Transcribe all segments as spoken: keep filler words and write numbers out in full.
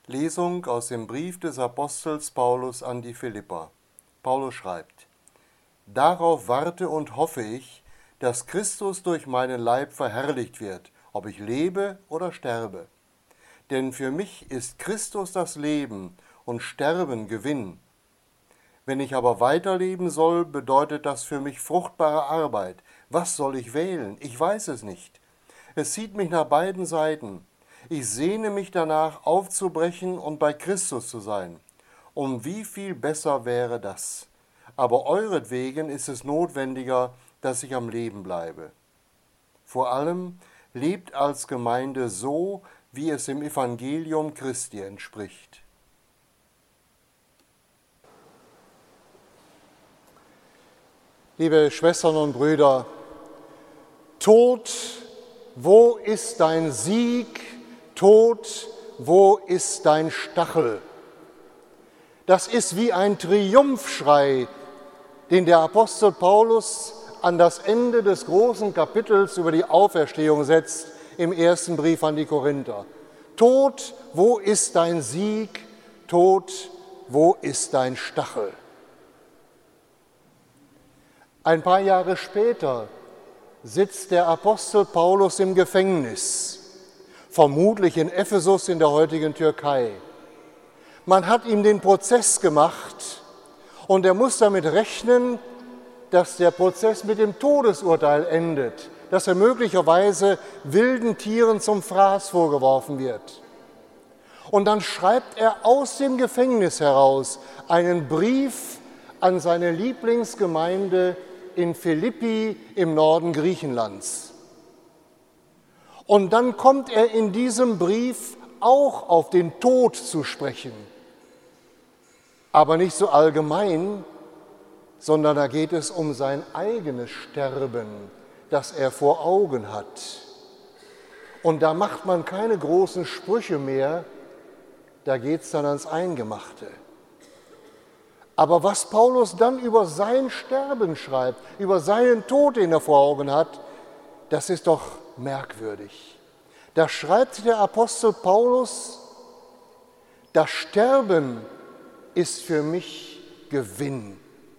Lesung aus dem Brief des Apostels Paulus an die Philipper. Paulus schreibt: Darauf warte und hoffe ich, dass Christus durch meinen Leib verherrlicht wird, ob ich lebe oder sterbe. Denn für mich ist Christus das Leben und Sterben Gewinn. Wenn ich aber weiterleben soll, bedeutet das für mich fruchtbare Arbeit. Was soll ich wählen? Ich weiß es nicht. Es zieht mich nach beiden Seiten. Ich sehne mich danach, aufzubrechen und bei Christus zu sein. Um wie viel besser wäre das? Aber euretwegen ist es notwendiger, dass ich am Leben bleibe. Vor allem lebt als Gemeinde so, wie es im Evangelium Christi entspricht. Liebe Schwestern und Brüder, Tod, wo ist dein Sieg? Tod, wo ist dein Stachel? Das ist wie ein Triumphschrei, den der Apostel Paulus an das Ende des großen Kapitels über die Auferstehung setzt im ersten Brief an die Korinther. Tod, wo ist dein Sieg? Tod, wo ist dein Stachel? Ein paar Jahre später sitzt der Apostel Paulus im Gefängnis, vermutlich in Ephesus in der heutigen Türkei. Man hat ihm den Prozess gemacht und er muss damit rechnen, dass der Prozess mit dem Todesurteil endet, dass er möglicherweise wilden Tieren zum Fraß vorgeworfen wird. Und dann schreibt er aus dem Gefängnis heraus einen Brief an seine Lieblingsgemeinde in Philippi im Norden Griechenlands. Und dann kommt er in diesem Brief auch auf den Tod zu sprechen. Aber nicht so allgemein, sondern da geht es um sein eigenes Sterben, das er vor Augen hat. Und da macht man keine großen Sprüche mehr, da geht es dann ans Eingemachte. Aber was Paulus dann über sein Sterben schreibt, über seinen Tod, den er vor Augen hat, das ist doch merkwürdig. Da schreibt der Apostel Paulus: Das Sterben ist für mich Gewinn.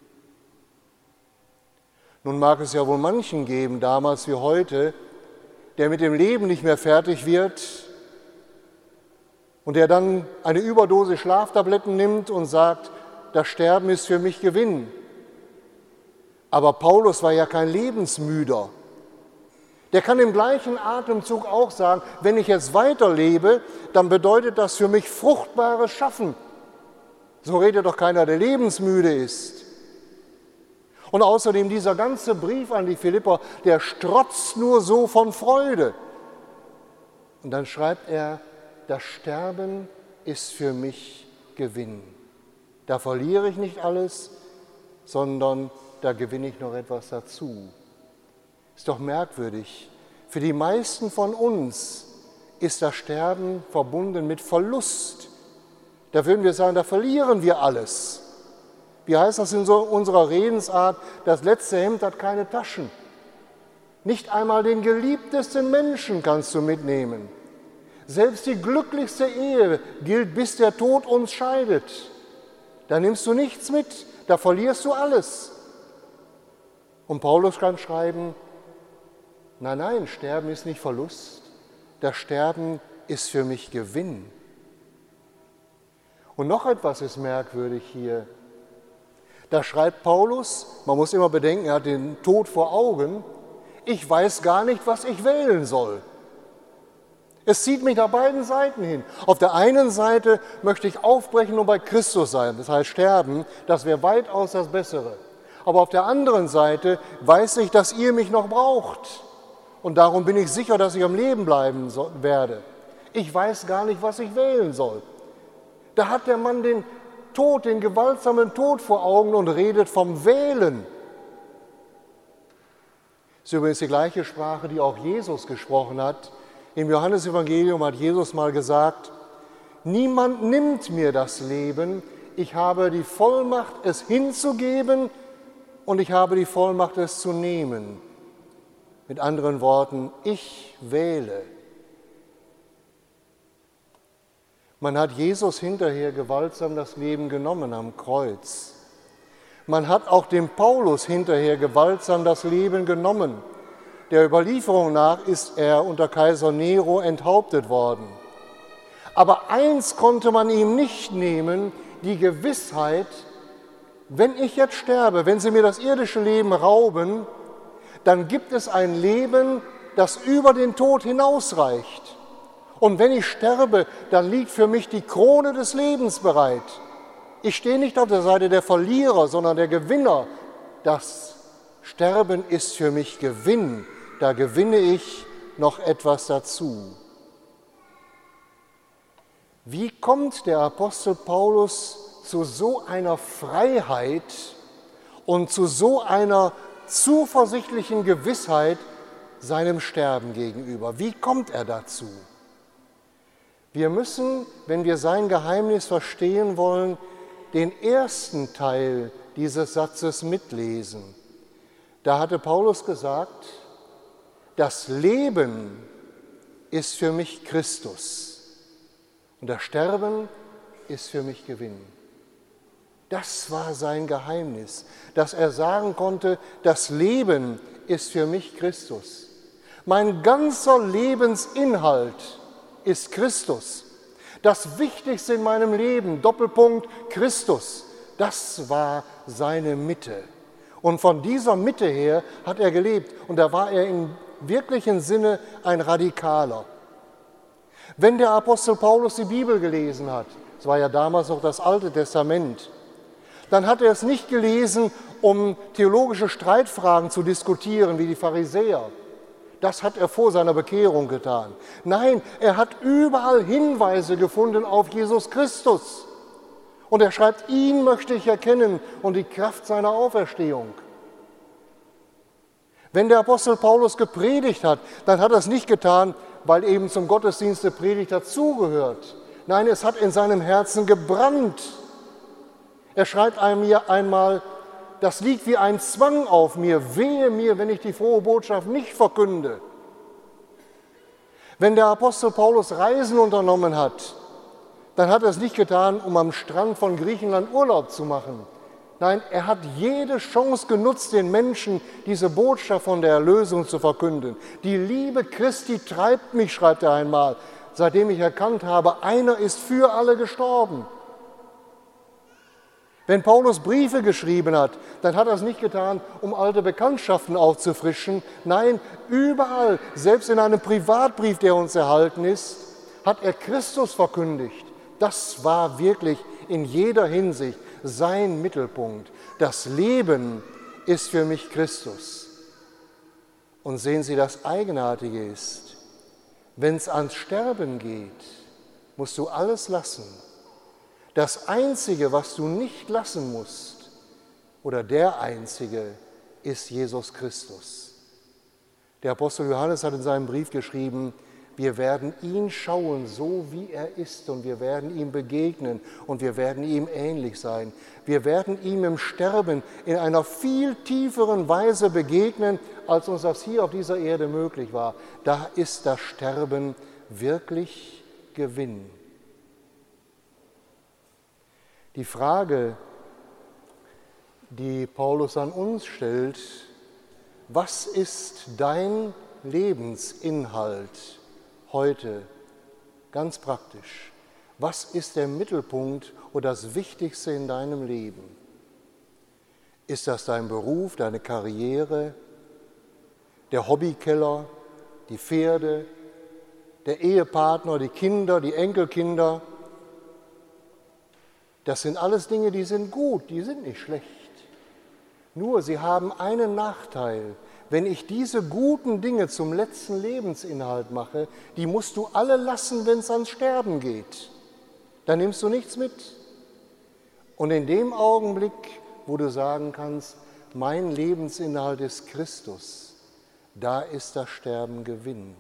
Nun mag es ja wohl manchen geben, damals wie heute, der mit dem Leben nicht mehr fertig wird und der dann eine Überdosis Schlaftabletten nimmt und sagt, das Sterben ist für mich Gewinn. Aber Paulus war ja kein Lebensmüder. Der kann im gleichen Atemzug auch sagen, wenn ich jetzt weiterlebe, dann bedeutet das für mich fruchtbares Schaffen. So redet doch keiner, der lebensmüde ist. Und außerdem dieser ganze Brief an die Philipper, der strotzt nur so von Freude. Und dann schreibt er, das Sterben ist für mich Gewinn. Da verliere ich nicht alles, sondern da gewinne ich noch etwas dazu. Ist doch merkwürdig. Für die meisten von uns ist das Sterben verbunden mit Verlust. Da würden wir sagen, da verlieren wir alles. Wie heißt das in so unserer Redensart? Das letzte Hemd hat keine Taschen. Nicht einmal den geliebtesten Menschen kannst du mitnehmen. Selbst die glücklichste Ehe gilt, bis der Tod uns scheidet. Da nimmst du nichts mit, da verlierst du alles. Und Paulus kann schreiben, nein, nein, Sterben ist nicht Verlust, das Sterben ist für mich Gewinn. Und noch etwas ist merkwürdig hier. Da schreibt Paulus, man muss immer bedenken, er hat den Tod vor Augen, ich weiß gar nicht, was ich wählen soll. Es zieht mich nach beiden Seiten hin. Auf der einen Seite möchte ich aufbrechen und bei Christus sein, das heißt sterben, das wäre weitaus das Bessere. Aber auf der anderen Seite weiß ich, dass ihr mich noch braucht. Und darum bin ich sicher, dass ich am Leben bleiben so, werde. Ich weiß gar nicht, was ich wählen soll. Da hat der Mann den Tod, den gewaltsamen Tod vor Augen und redet vom Wählen. Das ist übrigens die gleiche Sprache, die auch Jesus gesprochen hat. Im Johannesevangelium hat Jesus mal gesagt, niemand nimmt mir das Leben, ich habe die Vollmacht, es hinzugeben und ich habe die Vollmacht, es zu nehmen. Mit anderen Worten, ich wähle. Man hat Jesus hinterher gewaltsam das Leben genommen am Kreuz. Man hat auch dem Paulus hinterher gewaltsam das Leben genommen. Der Überlieferung nach ist er unter Kaiser Nero enthauptet worden. Aber eins konnte man ihm nicht nehmen, die Gewissheit, wenn ich jetzt sterbe, wenn sie mir das irdische Leben rauben, dann gibt es ein Leben, das über den Tod hinausreicht. Und wenn ich sterbe, dann liegt für mich die Krone des Lebens bereit. Ich stehe nicht auf der Seite der Verlierer, sondern der Gewinner. Das Sterben ist für mich Gewinn. Da gewinne ich noch etwas dazu. Wie kommt der Apostel Paulus zu so einer Freiheit und zu so einer zuversichtlichen Gewissheit seinem Sterben gegenüber? Wie kommt er dazu? Wir müssen, wenn wir sein Geheimnis verstehen wollen, den ersten Teil dieses Satzes mitlesen. Da hatte Paulus gesagt, das Leben ist für mich Christus und das Sterben ist für mich Gewinn. Das war sein Geheimnis, dass er sagen konnte, das Leben ist für mich Christus. Mein ganzer Lebensinhalt ist Christus. Das Wichtigste in meinem Leben, Doppelpunkt Christus, das war seine Mitte. Und von dieser Mitte her hat er gelebt und da war er im wirklichen Sinne ein Radikaler. Wenn der Apostel Paulus die Bibel gelesen hat, es war ja damals noch das Alte Testament, dann hat er es nicht gelesen, um theologische Streitfragen zu diskutieren wie die Pharisäer. Das hat er vor seiner Bekehrung getan. Nein, er hat überall Hinweise gefunden auf Jesus Christus. Und er schreibt, ihn möchte ich erkennen und die Kraft seiner Auferstehung. Wenn der Apostel Paulus gepredigt hat, dann hat er es nicht getan, weil eben zum Gottesdienst der Predigt dazugehört. Nein, es hat in seinem Herzen gebrannt. Er schreibt einem einmal, das liegt wie ein Zwang auf mir, wehe mir, wenn ich die frohe Botschaft nicht verkünde. Wenn der Apostel Paulus Reisen unternommen hat, dann hat er es nicht getan, um am Strand von Griechenland Urlaub zu machen. Nein, er hat jede Chance genutzt, den Menschen diese Botschaft von der Erlösung zu verkünden. Die Liebe Christi treibt mich, schreibt er einmal, seitdem ich erkannt habe, einer ist für alle gestorben. Wenn Paulus Briefe geschrieben hat, dann hat er es nicht getan, um alte Bekanntschaften aufzufrischen. Nein, überall, selbst in einem Privatbrief, der uns erhalten ist, hat er Christus verkündigt. Das war wirklich in jeder Hinsicht sein Mittelpunkt. Das Leben ist für mich Christus. Und sehen Sie, das Eigenartige ist, wenn es ans Sterben geht, musst du alles lassen. Das Einzige, was du nicht lassen musst, oder der Einzige, ist Jesus Christus. Der Apostel Johannes hat in seinem Brief geschrieben, wir werden ihn schauen, so wie er ist, und wir werden ihm begegnen und wir werden ihm ähnlich sein. Wir werden ihm im Sterben in einer viel tieferen Weise begegnen, als uns das hier auf dieser Erde möglich war. Da ist das Sterben wirklich Gewinn. Die Frage, die Paulus an uns stellt, was ist dein Lebensinhalt heute, ganz praktisch? Was ist der Mittelpunkt oder das Wichtigste in deinem Leben? Ist das dein Beruf, deine Karriere, der Hobbykeller, die Pferde, der Ehepartner, die Kinder, die Enkelkinder? Das sind alles Dinge, die sind gut, die sind nicht schlecht. Nur sie haben einen Nachteil. Wenn ich diese guten Dinge zum letzten Lebensinhalt mache, die musst du alle lassen, wenn es ans Sterben geht. Dann nimmst du nichts mit. Und in dem Augenblick, wo du sagen kannst, mein Lebensinhalt ist Christus, da ist das Sterben Gewinn.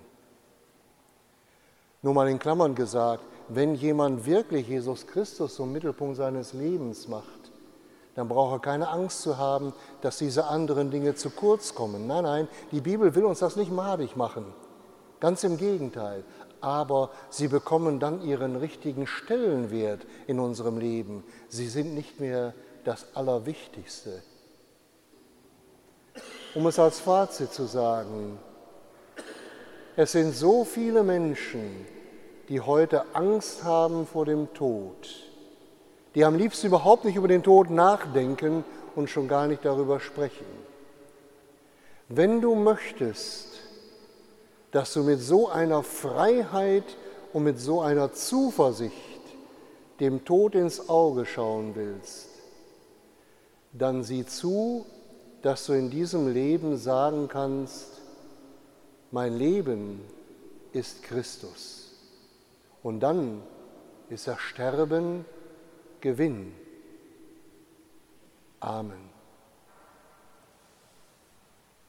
Nur mal in Klammern gesagt, wenn jemand wirklich Jesus Christus zum Mittelpunkt seines Lebens macht, dann braucht er keine Angst zu haben, dass diese anderen Dinge zu kurz kommen. Nein, nein, die Bibel will uns das nicht madig machen. Ganz im Gegenteil. aber sie bekommen dann ihren richtigen Stellenwert in unserem Leben. Sie sind nicht mehr das Allerwichtigste. Um es als Fazit zu sagen, es sind so viele Menschen, die heute Angst haben vor dem Tod, die am liebsten überhaupt nicht über den Tod nachdenken und schon gar nicht darüber sprechen. Wenn du möchtest, dass du mit so einer Freiheit und mit so einer Zuversicht dem Tod ins Auge schauen willst, dann sieh zu, dass du in diesem Leben sagen kannst, mein Leben ist Christus. Und dann ist das Sterben Gewinn. Amen.